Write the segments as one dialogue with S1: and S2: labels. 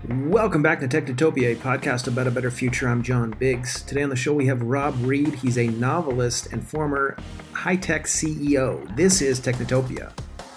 S1: Welcome back to Technotopia, a podcast about a better future. I'm John Biggs. Today on the show we have Rob Reed. He's a novelist and former high-tech CEO. This is Technotopia.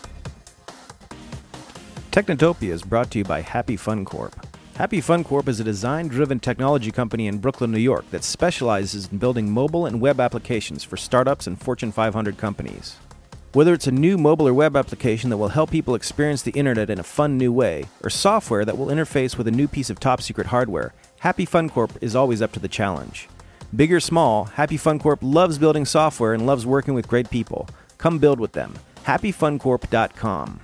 S2: Technotopia is brought to you by Happy Fun Corp. Happy Fun Corp is a design-driven technology company in Brooklyn, New York that specializes in building mobile and web applications for startups and Fortune 500 companies. Whether it's a new mobile or web application that will help people experience the internet in a fun new way, or software that will interface with a new piece of top-secret hardware, Happy Fun Corp is always up to the challenge. Big or small, Happy Fun Corp loves building software and loves working with great people. Come build with them. HappyFunCorp.com.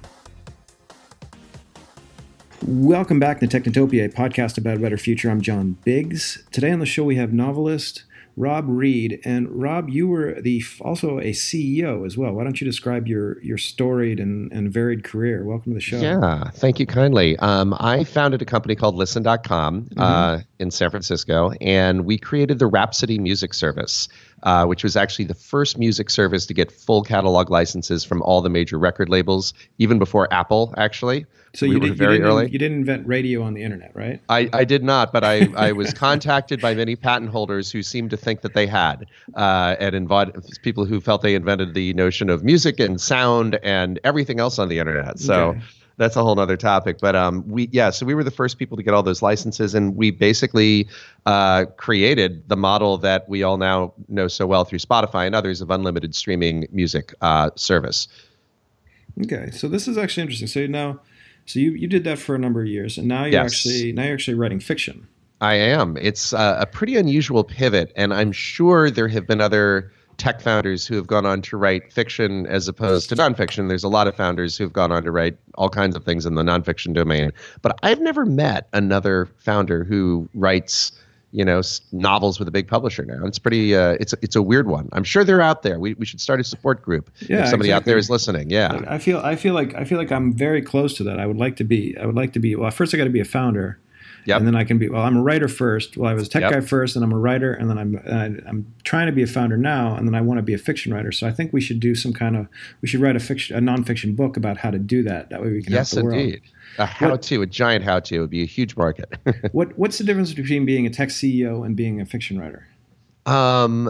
S1: Welcome back to Technotopia, a podcast about a better future. I'm John Biggs. Today on the show we have novelist Rob Reed. And Rob, you were also a CEO as well. Why don't you describe your storied and varied career? Welcome to the show.
S3: Yeah, thank you kindly. I founded a company called Listen.com in San Francisco, and we created the Rhapsody music service, which was actually the first music service to get full catalog licenses from all the major record labels, even before Apple, actually.
S1: So you didn't invent radio on the internet, right?
S3: I did not, but I was contacted by many patent holders who seemed to think that they had, and invited people who felt they invented the notion of music and sound and everything else on the internet. So. Okay. That's a whole other topic, but so we were the first people to get all those licenses, and we basically created the model that we all now know so well through Spotify and others of unlimited streaming music service.
S1: Okay, so this is actually interesting. So you did that for a number of years, and now you're actually writing fiction.
S3: I am. It's a pretty unusual pivot, and I'm sure there have been other tech founders who have gone on to write fiction as opposed to nonfiction. There's a lot of founders who have gone on to write all kinds of things in the nonfiction domain. But I've never met another founder who writes, novels with a big publisher now. It's pretty. It's a weird one. I'm sure they're out there. We should start a support group if somebody out there is listening. Yeah.
S1: I feel like I'm very close to that. I would like to be. Well, first I got to be a founder. Yep. And then I can be, I'm a writer first. Well, I was a tech guy first, and I'm a writer, and then I'm trying to be a founder now, and then I want to be a fiction writer. So I think we should do we should write a nonfiction book about how to do that. That way we can help the world. Yes, indeed.
S3: A giant how-to would be a huge market.
S1: What's the difference between being a tech CEO and being a fiction writer?
S3: Kind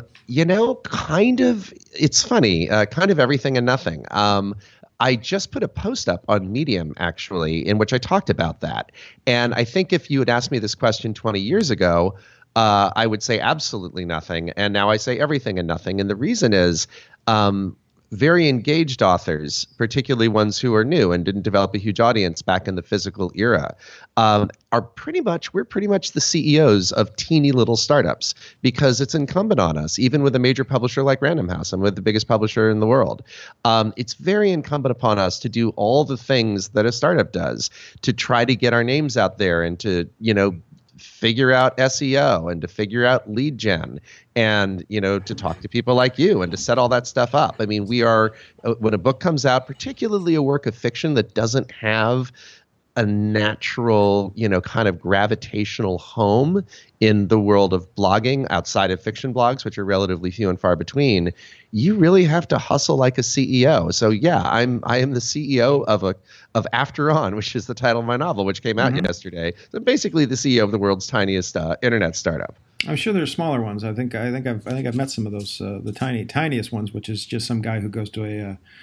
S3: of, it's funny, kind of everything and nothing. I just put a post up on Medium, actually, in which I talked about that. And I think if you had asked me this question 20 years ago, I would say absolutely nothing. And now I say everything and nothing. And the reason is very engaged authors, particularly ones who are new and didn't develop a huge audience back in the physical era, we're pretty much the CEOs of teeny little startups, because it's incumbent on us, even with a major publisher like Random House. I'm with the biggest publisher in the world. It's very incumbent upon us to do all the things that a startup does, to try to get our names out there and to, figure out SEO and to figure out lead gen and, to talk to people like you and to set all that stuff up. I mean, we are, when a book comes out, particularly a work of fiction that doesn't have a natural, kind of gravitational home in the world of blogging outside of fiction blogs, which are relatively few and far between, you really have to hustle like a CEO. So yeah, I am the CEO of After On, which is the title of my novel, which came out yesterday. So basically the CEO of the world's tiniest internet startup.
S1: I'm sure there's smaller ones. I think I've met some of those, the tiniest ones, which is just some guy who goes to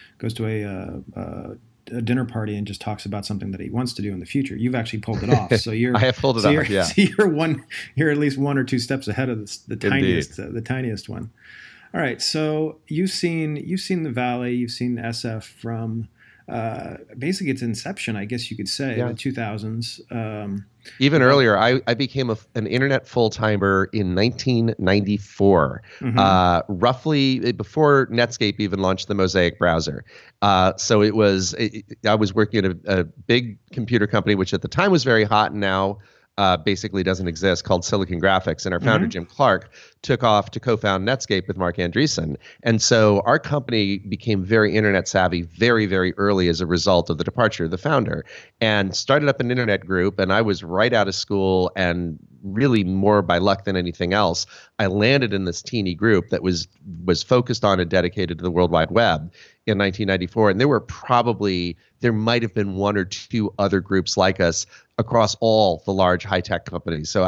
S1: a dinner party and just talks about something that he wants to do in the future. You've actually pulled it off. So
S3: I have pulled it off. Yeah.
S1: So you're at least one or two steps ahead of the tiniest one. All right. So you've seen the Valley, you've seen SF from basically its inception, I guess you could say, in the 2000s.
S3: Even earlier, I became an internet full-timer in 1994, roughly before Netscape even launched the Mosaic browser. So I was working at a big computer company, which at the time was very hot, and now basically doesn't exist, called Silicon Graphics. And our founder, Jim Clark, took off to co-found Netscape with Mark Andreessen. And so our company became very internet savvy very, very early as a result of the departure of the founder, and started up an internet group. And I was right out of school and really more by luck than anything else, I landed in this teeny group that was focused on and dedicated to the World Wide Web in 1994. And there might have been one or two other groups like us across all the large high-tech companies. So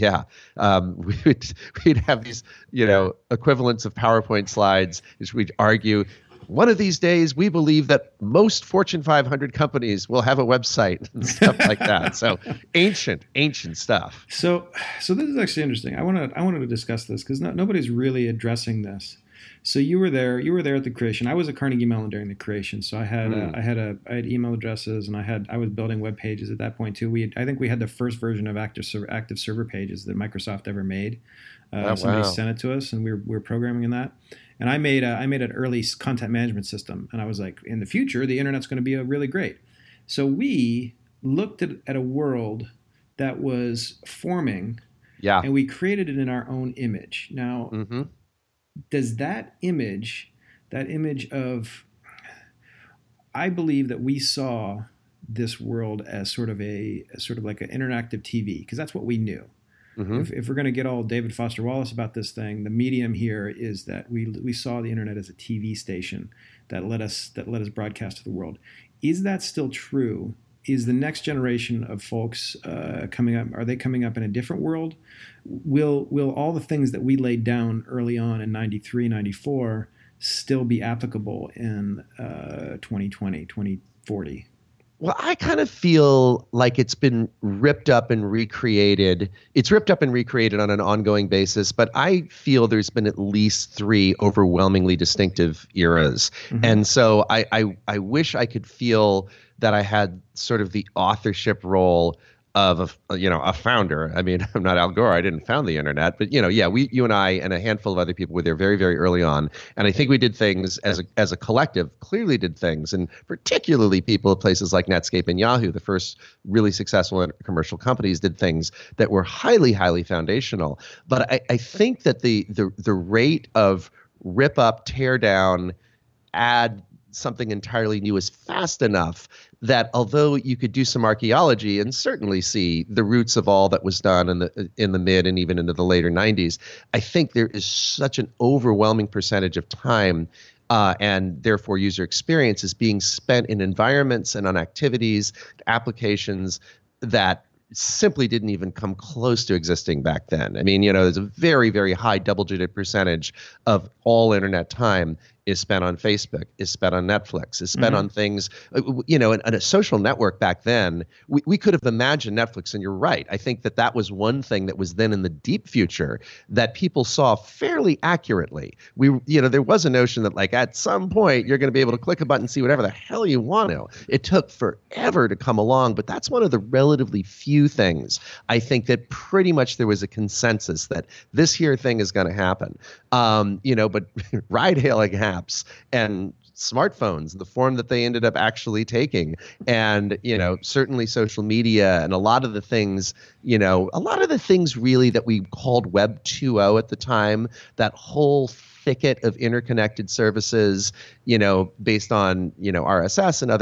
S3: we'd have these, equivalents of PowerPoint slides, which we'd argue, one of these days, we believe that most Fortune 500 companies will have a website and stuff like that. So ancient stuff.
S1: So this is actually interesting. I wanted to discuss this because nobody's really addressing this. So you were there at the creation. I was at Carnegie Mellon during the creation. So I had email addresses, and I was building web pages at that point too. I think we had the first version of active server pages that Microsoft ever made. Somebody sent it to us, and we were programming in that. And I made an early content management system, and I was like, in the future, the internet's going to be really great. So we looked at a world that was forming, and we created it in our own image. Now, does that image of, I believe that we saw this world as sort of like an interactive TV, because that's what we knew. If we're going to get all David Foster Wallace about this thing, the medium here is that we saw the internet as a TV station that let us broadcast to the world. Is that still true? Is the next generation of folks coming up? Are they coming up in a different world? Will all the things that we laid down early on in 93, 94 still be applicable in 2020, 2040?
S3: Well, I kind of feel like it's been ripped up and recreated. It's ripped up and recreated on an ongoing basis, but I feel there's been at least 3 overwhelmingly distinctive eras. And so I wish I could feel that I had sort of the authorship role of a founder. I mean, I'm not Al Gore. I didn't found the internet, but you and I and a handful of other people were there very, very early on. And I think we did things as a collective, clearly did things, and particularly people at places like Netscape and Yahoo, the first really successful commercial companies, did things that were highly, highly foundational. But I think that the rate of rip up, tear down, add something entirely new is fast enough that although you could do some archaeology and certainly see the roots of all that was done in the mid and even into the later 90s, I think there is such an overwhelming percentage of time and therefore user experience is being spent in environments and on activities, applications that simply didn't even come close to existing back then. I mean, there's a very, very high double-digit percentage of all internet time is spent on Facebook, is spent on Netflix, is spent on things, and a social network back then, we could have imagined Netflix, and you're right. I think that was one thing that was then in the deep future that people saw fairly accurately. There was a notion that like at some point you're going to be able to click a button and see whatever the hell you want to. It took forever to come along, but that's one of the relatively few things I think that pretty much there was a consensus that this here thing is going to happen. But ride-hailing apps and smartphones, the form that they ended up actually taking, and certainly social media and a lot of the things really that we called Web 2.0 at the time, that whole thicket of interconnected services, based on RSS and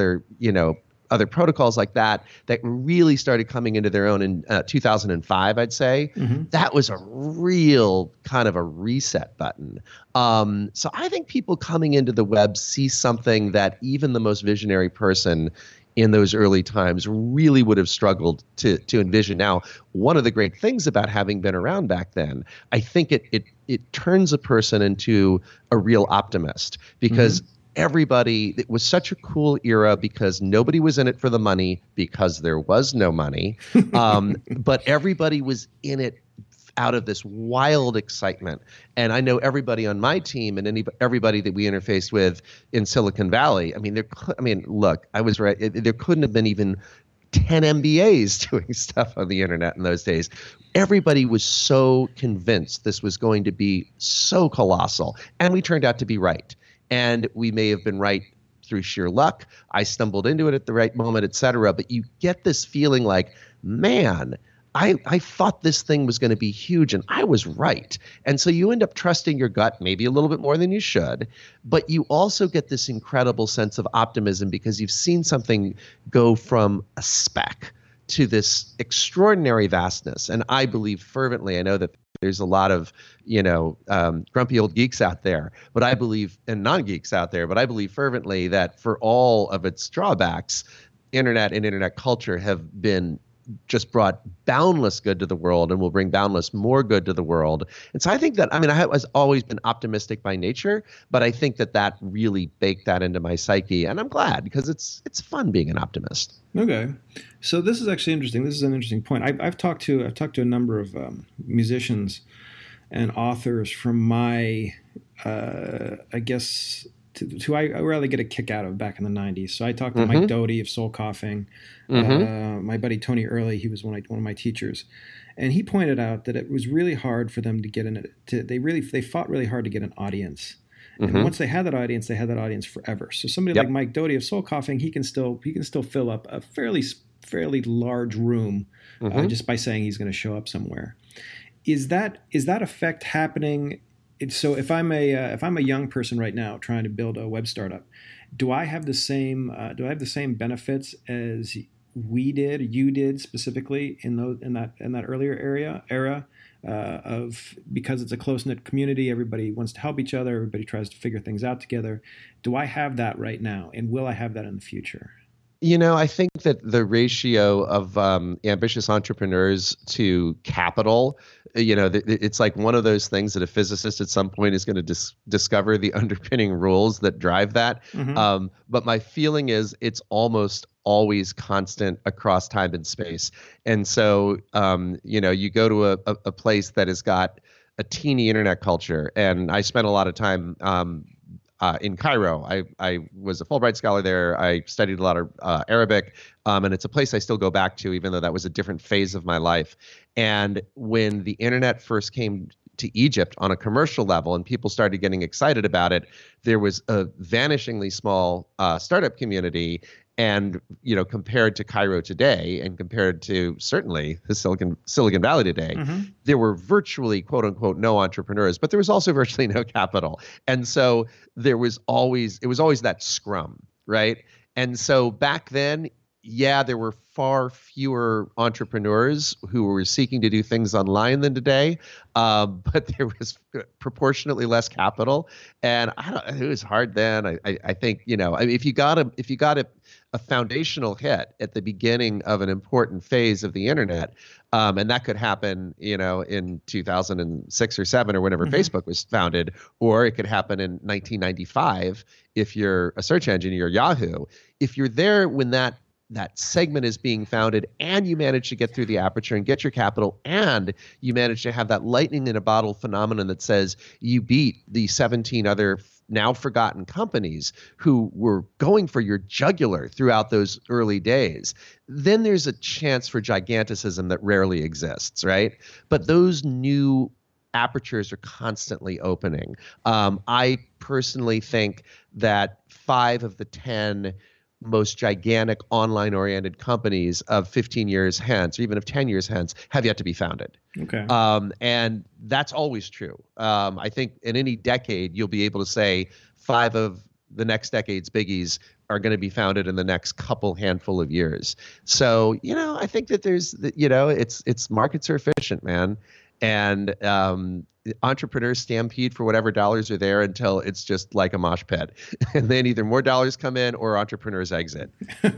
S3: other protocols like that really started coming into their own in 2005, I'd say. That was a real kind of a reset button. So I think people coming into the web see something that even the most visionary person in those early times really would have struggled to envision. Now, one of the great things about having been around back then, I think it turns a person into a real optimist, because it was such a cool era because nobody was in it for the money because there was no money. But everybody was in it out of this wild excitement. And I know everybody on my team and everybody that we interfaced with in Silicon Valley. Look, I was right. There couldn't have been even 10 MBAs doing stuff on the internet in those days. Everybody was so convinced this was going to be so colossal. And we turned out to be right. And we may have been right through sheer luck. I stumbled into it at the right moment, et cetera. But you get this feeling like, man, I thought this thing was going to be huge, and I was right. And so you end up trusting your gut maybe a little bit more than you should. But you also get this incredible sense of optimism because you've seen something go from a speck to this extraordinary vastness. And I believe fervently, I know that there's a lot of, grumpy old geeks out there, but I believe, and non-geeks out there, but I believe fervently that for all of its drawbacks, internet and internet culture have been just brought boundless good to the world and will bring boundless more good to the world. And so I think that, I have always been optimistic by nature, but I think that really baked that into my psyche. And I'm glad, because it's fun being an optimist.
S1: Okay. So this is actually interesting. This is an interesting point. I've talked to a number of musicians and authors from my, I guess, who I really get a kick out of back in the 90s. So I talked to Mike Doty of Soul Coughing, my buddy Tony Early, he was one of my teachers. And he pointed out that it was really hard for them to get in it. They fought really hard to get an audience. And once they had that audience forever. So somebody like Mike Doty of Soul Coughing, he can still fill up a fairly large room just by saying he's going to show up somewhere. Is that effect happening? So if I'm a young person right now trying to build a web startup, do I have the same benefits as you did specifically in that earlier era of, because it's a close-knit community, everybody wants to help each other, everybody tries to figure things out together. Do I have that right now, and will I have that in the future?
S3: I think that the ratio of ambitious entrepreneurs to capital, it's like one of those things that a physicist at some point is going to discover the underpinning rules that drive that. But my feeling is it's almost always constant across time and space. And so, you go to a place that has got a teeny internet culture, and I spent a lot of time in Cairo. I was a Fulbright scholar there. I studied a lot of Arabic, and it's a place I still go back to, even though that was a different phase of my life. And when the internet first came to Egypt on a commercial level and people started getting excited about it, there was a vanishingly small startup community. And, compared to Cairo today, and compared to certainly the Silicon Valley today, there were virtually, quote unquote, no entrepreneurs, but there was also virtually no capital. And so it was always that scrum, right? And so back then, there were far fewer entrepreneurs who were seeking to do things online than today, but there was proportionately less capital. And it was hard then. I think, if you got a foundational hit at the beginning of an important phase of the internet, and that could happen, in 2006 or 7 or whenever Facebook was founded, or it could happen in 1995 if you're a search engine, you're Yahoo. If you're there when that segment is being founded, and you manage to get through the aperture and get your capital, and you manage to have that lightning in a bottle phenomenon that says you beat the 17 other now forgotten companies who were going for your jugular throughout those early days, then there's a chance for giganticism that rarely exists, right? But those new apertures are constantly opening. I personally think that 5 of the 10 most gigantic online-oriented companies of 15 years hence, or even of 10 years hence, have yet to be founded.
S1: Okay.
S3: And that's always true. I think in any decade, you'll be able to say 5 of the next decade's biggies are going to be founded in the next couple handful of years. So, I think that it's markets are efficient, man. And entrepreneurs stampede for whatever dollars are there until it's just like a mosh pit, and then either more dollars come in or entrepreneurs exit.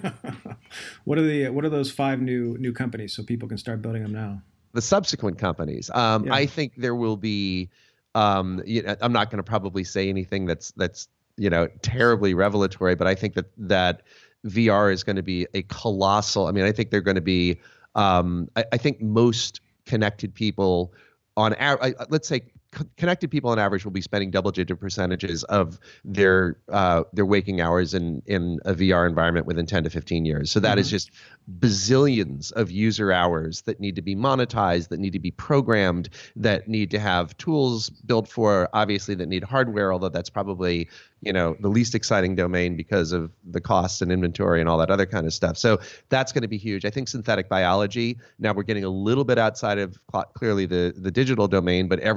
S1: What are those 5 new companies so people can start building them now?
S3: The subsequent companies. I think there will be. I'm not going to probably say anything that's terribly revelatory, but I think that VR is going to be a colossal. I think they're going to be. I think most connected people let's say connected people on average will be spending double-digit percentages of their waking hours in a VR environment within 10 to 15 years. So that is just bazillions of user hours that need to be monetized, that need to be programmed, that need to have tools built for, obviously, that need hardware, although that's probably the least exciting domain because of the costs and inventory and all that other kind of stuff. So that's going to be huge. I think synthetic biology, now we're getting a little bit outside of clearly the digital domain, but every synbio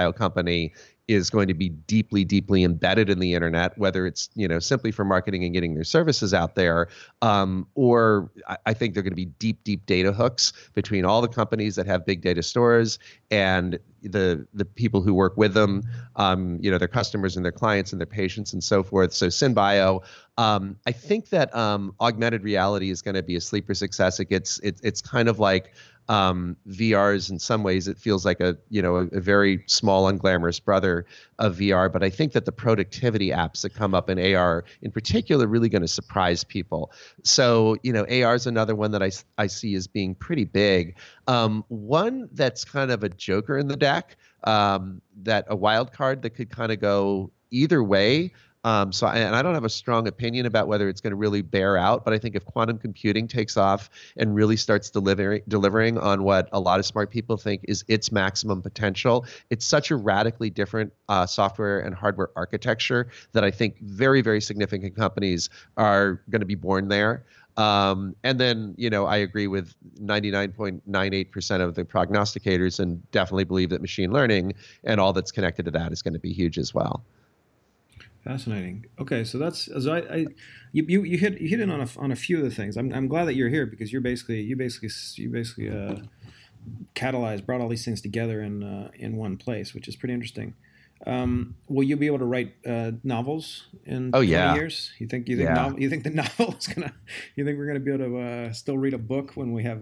S3: SynBio company is going to be deeply, deeply embedded in the internet, whether it's, simply for marketing and getting their services out there, or I think they're going to be deep, deep data hooks between all the companies that have big data stores and the people who work with them, their customers and their clients and their patients and so forth. So SynBio, I think that augmented reality is going to be a sleeper success. It's kind of like VR's in some ways. It feels like a very small, unglamorous brother of VR. But I think that the productivity apps that come up in AR, in particular, really going to surprise people. So AR is another one that I see as being pretty big. One that's kind of a joker in the deck, that a wild card that could kind of go either way. So I don't have a strong opinion about whether it's going to really bear out, but I think if quantum computing takes off and really starts delivering on what a lot of smart people think is its maximum potential, it's such a radically different software and hardware architecture that I think very, very significant companies are going to be born there. And then, I agree with 99.98% of the prognosticators and definitely believe that machine learning and all that's connected to that is going to be huge as well.
S1: Fascinating. Okay, so you hit in on a few of the things. I'm glad that you're here because you basically brought all these things together in one place, which is pretty interesting. Will you be able to write novels in 20 years? You think the novel is gonna? You think we're gonna be able to still read a book when we have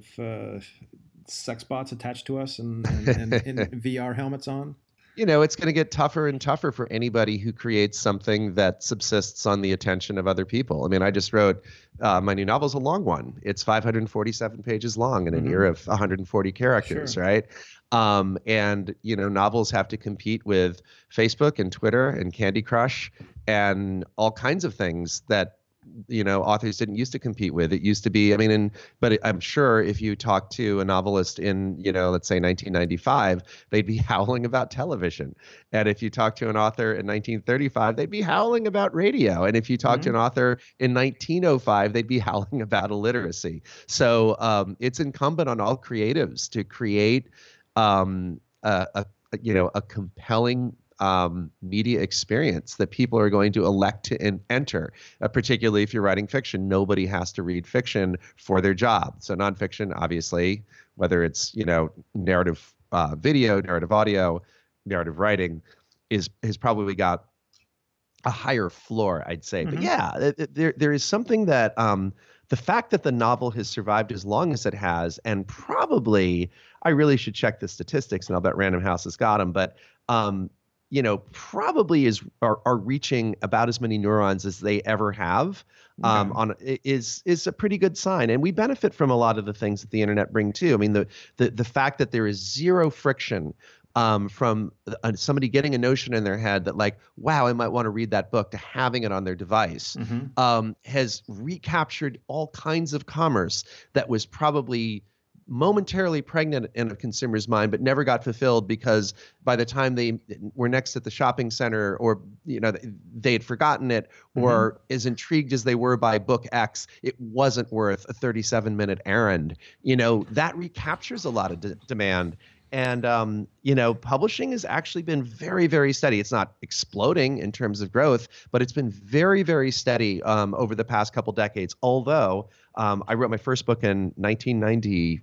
S1: sex bots attached to us and VR helmets on?
S3: It's going to get tougher and tougher for anybody who creates something that subsists on the attention of other people. I mean, I just wrote my new novel's a long one. It's 547 pages long in an era of 140 characters,
S1: sure.
S3: Right? And novels have to compete with Facebook and Twitter and Candy Crush and all kinds of things that authors didn't used to compete with. It used to be, but I'm sure if you talk to a novelist in, let's say 1995, they'd be howling about television. And if you talk to an author in 1935, they'd be howling about radio. And if you talk to an author in 1905, they'd be howling about illiteracy. So it's incumbent on all creatives to create a compelling media experience that people are going to elect to enter, particularly if you're writing fiction. Nobody has to read fiction for their job. So nonfiction, obviously, whether it's narrative video, narrative audio, narrative writing, has probably got a higher floor, I'd say. But yeah, there is something that the fact that the novel has survived as long as it has, and probably, I really should check the statistics, and I'll bet Random House has got them, but probably are reaching about as many neurons as they ever have, is a pretty good sign. And we benefit from a lot of the things that the internet bring too. I mean, the fact that there is zero friction from somebody getting a notion in their head that like, wow, I might want to read that book, to having it on their device, has recaptured all kinds of commerce that was probably momentarily pregnant in a consumer's mind, but never got fulfilled because by the time they were next at the shopping center, or they had forgotten it, or as intrigued as they were by book X, it wasn't worth a 37-minute errand. That recaptures a lot of demand. And, publishing has actually been very, very steady. It's not exploding in terms of growth, but it's been very, very steady over the past couple decades. Although I wrote my first book in 1992.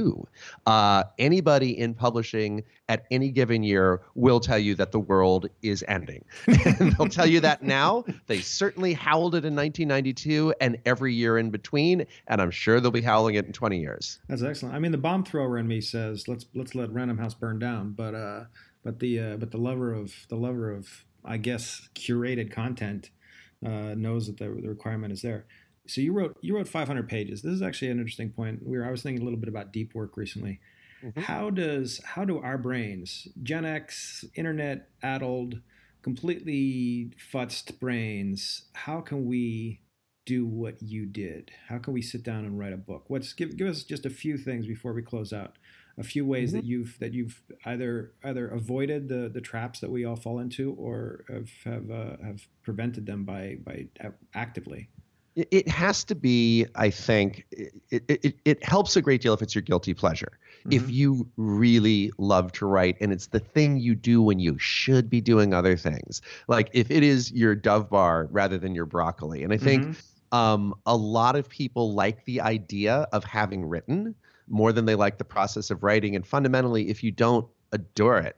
S3: Anybody in publishing at any given year will tell you that the world is ending. And they'll tell you that now. They certainly howled it in 1992 and every year in between, and I'm sure they'll be howling it in 20 years.
S1: That's excellent. I mean, the bomb thrower in me says let's let Random House burn down, but the lover of I guess curated content knows that the requirement is there. So you wrote 500 pages. This is actually an interesting point. I was thinking a little bit about deep work recently. How do our brains, Gen X, internet addled, completely futzed brains, how can we do what you did? How can we sit down and write a book? Give us just a few things before we close out. A few ways that you've either avoided the traps that we all fall into, or have prevented them by actively.
S3: It has to be, I think, it helps a great deal if it's your guilty pleasure. Mm-hmm. If you really love to write and it's the thing you do when you should be doing other things. Like if it is your Dove bar rather than your broccoli. And I think a lot of people like the idea of having written more than they like the process of writing. And fundamentally, if you don't adore it,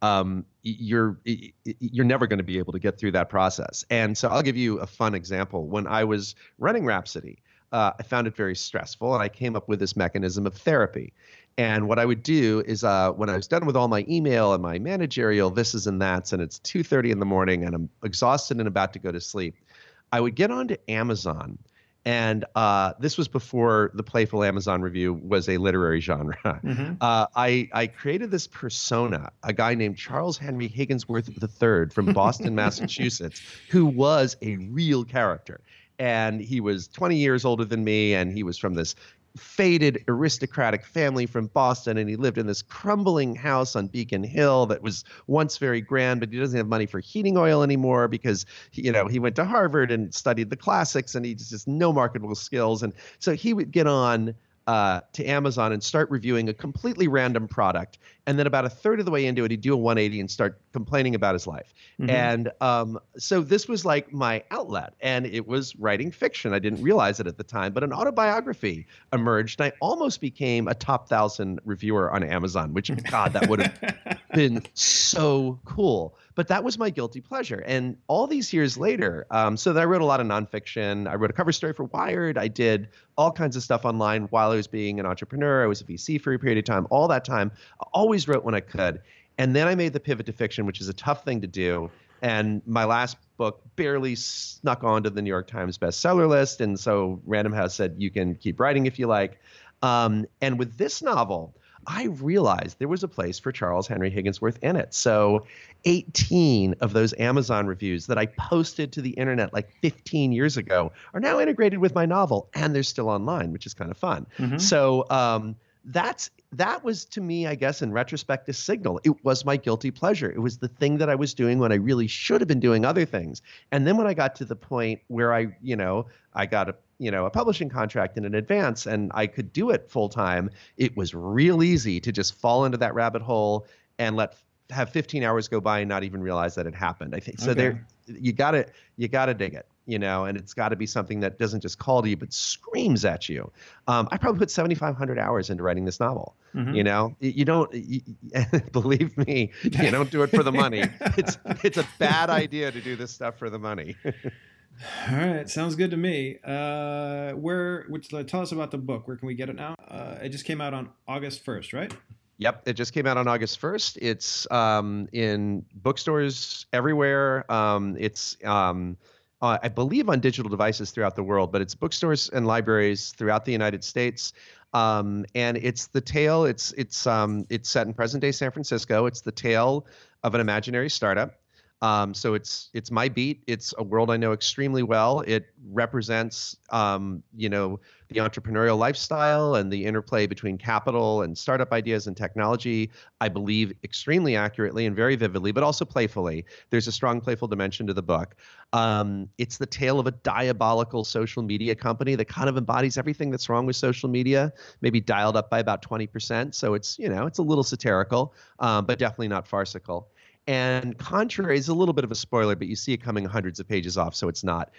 S3: you're never going to be able to get through that process. And so I'll give you a fun example. When I was running Rhapsody, I found it very stressful, and I came up with this mechanism of therapy. And what I would do is when I was done with all my email and my managerial thises and that's, and it's 2:30 in the morning and I'm exhausted and about to go to sleep, I would get onto Amazon. And this was before the playful Amazon review was a literary genre. Mm-hmm. I created this persona, a guy named Charles Henry Higginsworth III from Boston, Massachusetts, who was a real character. And he was 20 years older than me, and he was from this faded aristocratic family from Boston, and he lived in this crumbling house on Beacon Hill that was once very grand, but he doesn't have money for heating oil anymore because he went to Harvard and studied the classics, and he just no marketable skills. And so he would get on to Amazon and start reviewing a completely random product, and then about a third of the way into it, he'd do a 180 and start complaining about his life. Mm-hmm. And so this was like my outlet, and it was writing fiction. I didn't realize it at the time, but an autobiography emerged, and I almost became a top 1,000 reviewer on Amazon, which, God, that would have been so cool. But that was my guilty pleasure. And all these years later, so that I wrote a lot of nonfiction. I wrote a cover story for Wired. I did all kinds of stuff online while I was being an entrepreneur. I was a VC for a period of time. All that time, I always wrote when I could. And then I made the pivot to fiction, which is a tough thing to do. And my last book barely snuck onto the New York Times bestseller list. And so Random House said, you can keep writing if you like. And with this novel, I realized there was a place for Charles Henry Higginsworth in it. So 18 of those Amazon reviews that I posted to the internet like 15 years ago are now integrated with my novel, and they're still online, which is kind of fun. Mm-hmm. So that was, to me, I guess, in retrospect, a signal. It was my guilty pleasure. It was the thing that I was doing when I really should have been doing other things. And then when I got to the point where I got a publishing contract in advance and I could do it full time, it was real easy to just fall into that rabbit hole and have 15 hours go by and not even realize that it happened. I think so. Okay. You gotta dig it, and it's got to be something that doesn't just call to you but screams at you. I probably put 7,500 hours into writing this novel. Mm-hmm. You don't believe me. You don't do it for the money. It's a bad idea to do this stuff for the money.
S1: All right, sounds good to me. Tell us about the book. Where can we get it now? It just came out on August 1st, right?
S3: Yep, it just came out on August 1st. It's in bookstores everywhere. It's I believe on digital devices throughout the world, but it's bookstores and libraries throughout the United States. And it's the tale. It's set in present day San Francisco. It's the tale of an imaginary startup. So it's my beat. It's a world I know extremely well. It represents, the entrepreneurial lifestyle and the interplay between capital and startup ideas and technology, I believe extremely accurately and very vividly, but also playfully. There's a strong playful dimension to the book. It's the tale of a diabolical social media company that kind of embodies everything that's wrong with social media, maybe dialed up by about 20%. So it's a little satirical, but definitely not farcical. And contrary is a little bit of a spoiler, but you see it coming hundreds of pages off, so it's not.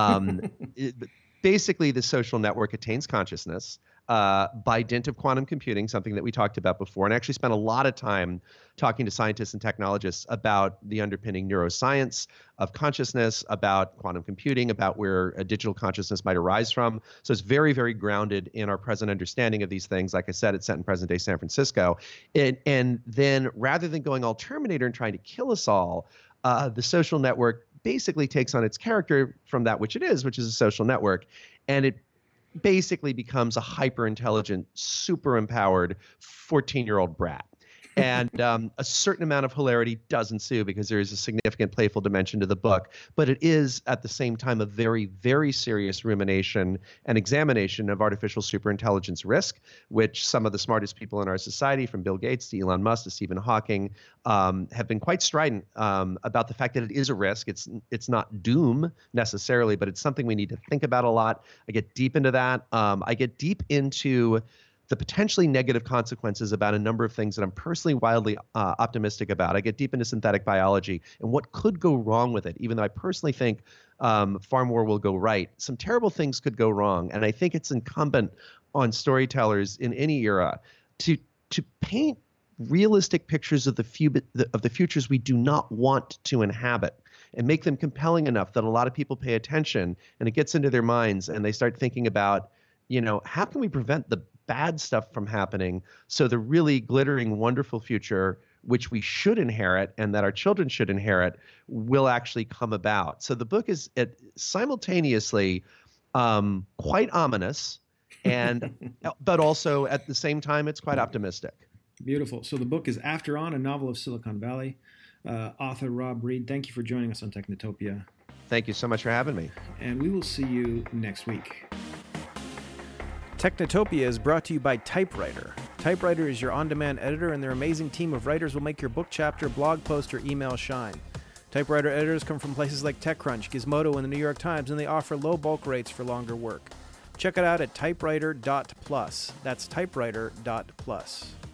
S3: Basically, the social network attains consciousness by dint of quantum computing, something that we talked about before, and actually spent a lot of time talking to scientists and technologists about the underpinning neuroscience of consciousness, about quantum computing, about where a digital consciousness might arise from. So it's very, very grounded in our present understanding of these things. Like I said, it's set in present-day San Francisco. And then rather than going all Terminator and trying to kill us all, the social network basically takes on its character from that which it is, which is a social network. And it basically becomes a hyper-intelligent, super-empowered 14-year-old brat. And a certain amount of hilarity does ensue because there is a significant playful dimension to the book. But it is, at the same time, a very, very serious rumination and examination of artificial superintelligence risk, which some of the smartest people in our society, from Bill Gates to Elon Musk to Stephen Hawking, have been quite strident about the fact that it is a risk. It's not doom necessarily, but it's something we need to think about a lot. I get deep into that. I get deep into the potentially negative consequences about a number of things that I'm personally wildly optimistic about. I get deep into synthetic biology and what could go wrong with it, even though I personally think far more will go right. Some terrible things could go wrong, and I think it's incumbent on storytellers in any era to paint realistic pictures of the futures we do not want to inhabit, and make them compelling enough that a lot of people pay attention, and it gets into their minds, and they start thinking about, how can we prevent the bad stuff from happening so the really glittering, wonderful future, which we should inherit and that our children should inherit, will actually come about. So the book is simultaneously quite ominous, but also at the same time, it's quite optimistic.
S1: Beautiful. So the book is After On, a novel of Silicon Valley. Author Rob Reed, thank you for joining us on Technotopia.
S3: Thank you so much for having me.
S1: And we will see you next week.
S2: Technotopia is brought to you by Typewriter. Typewriter is your on-demand editor, and their amazing team of writers will make your book chapter, blog post, or email shine. Typewriter editors come from places like TechCrunch, Gizmodo, and the New York Times, and they offer low bulk rates for longer work. Check it out at typewriter.plus. That's typewriter.plus.